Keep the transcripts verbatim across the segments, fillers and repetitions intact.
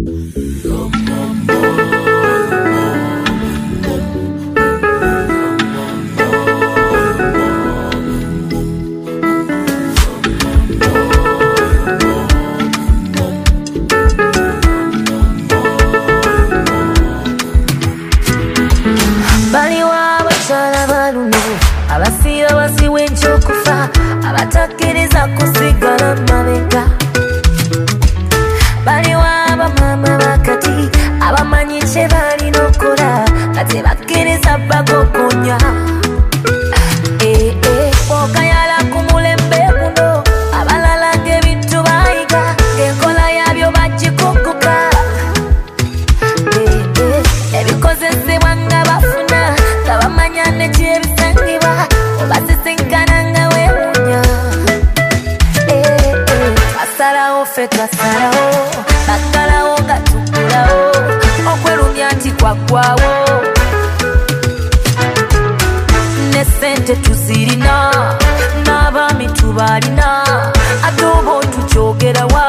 Abatakkiriza kusigala mabega baliwo abamama bakati abamanyi kye balina okukola nga tebakkiriza bagogonya bw'okayala ku mulembe guno abalala ng'ebintu bayiga ng'enkola yabyo bagikuguka ebikozesebwa nga bafuna nga bamanya ne kyebisangibwa oba sisinkana nga weewunya twasalawo ffe twasalawo baggalawo nga tuggulawo okwerumya nti kwaggwawo ne ssente tuzirina n'abaami tubalina ate oba otukyogerawa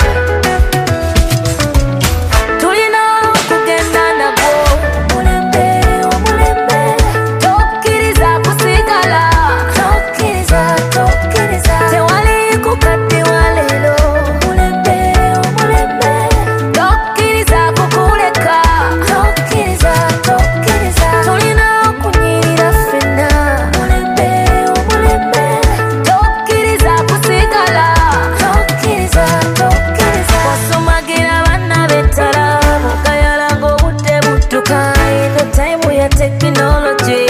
tulina okugenda nagwo omulembe omulembe tokkiriza kusigala tokkiriza tokkiriza tewali kukaddiwa leero omulembe omulembe tokkiriza kukuleka tokkiriza tokkiriza tulina okunyirira ffenna omulembe omulembe tokkiriza kusigala tokkiriza tokkiriza wasomagira banna b'ettala bugayala ng'obudde budduka eno tayimu ya tekinologi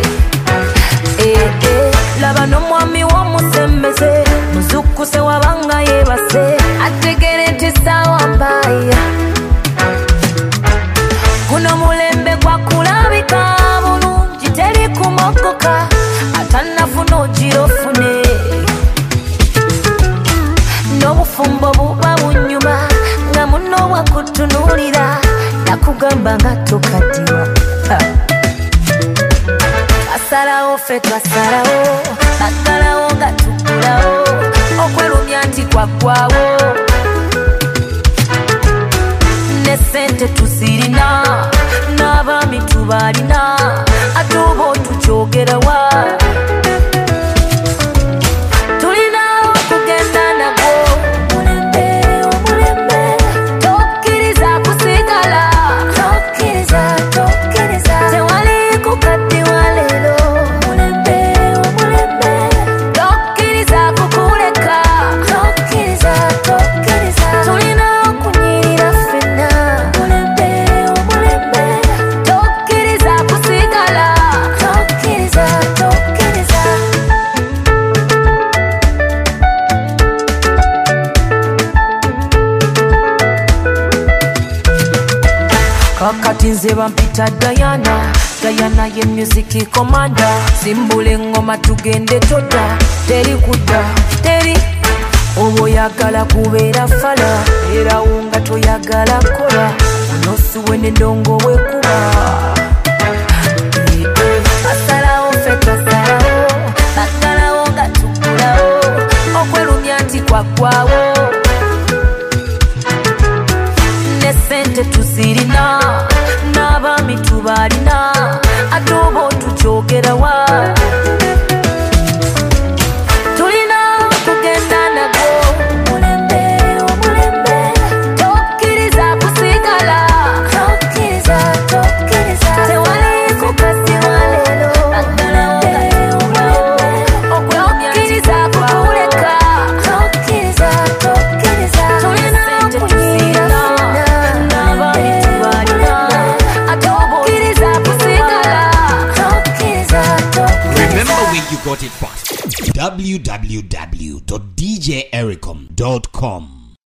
laba n'omwami w'omusembeze muzukkuse wabanga yeebase ategere nti ssaawa mbaaya guno mulembe gwakulabika bulungi teri kumogoka atannafuna ogirofune n'obufumbo buba bunyuma nga muno bwakutunuulira nakugamba nga tokaddiwa twasalawo ffe twasalawo baggalawo nga tuggulawo okwerumya nti kwaggwawo ne ssente tuzirina n'abaami tubalina ate oba otukyogerawa tulina okugenda nagwo omulembe omulembe tokkiriza kusigala tokkiriza tokkiriza tewali kukaddiwa leero omulembe omulembe tokkiriza kukuleka tokkiriza tokkiriza tulina okunyirira ffenna omulembe omulembe tokkiriza kusigala tokkiriza tokkiriza kakati nze bampita Diana Diana ye music commander simbula engoma tugende toda teri kudda teri oba oyagala kubeera fala era wonga toyagala kola onosuwe n'endongo wekuba asalawo ffe twasalawo baggalawo nga tuggulawo okwerumya nti kwaggwawo ne ssente tuzirina n'abaami tubalina ate oba otukyogerawa tulina okugenda nagwo omulembe omulembe tokkiriza kusigala tokkiriza tokkiriza tewali kukaddiwa leero baggalawo nga tuggulawo okwerumya kukuleka tokkiriza tokkiriza tulina okunyirira n'abaami tubalina ate oba otukyogerawa Remember where you got it from. w w w dot d j ericom dot com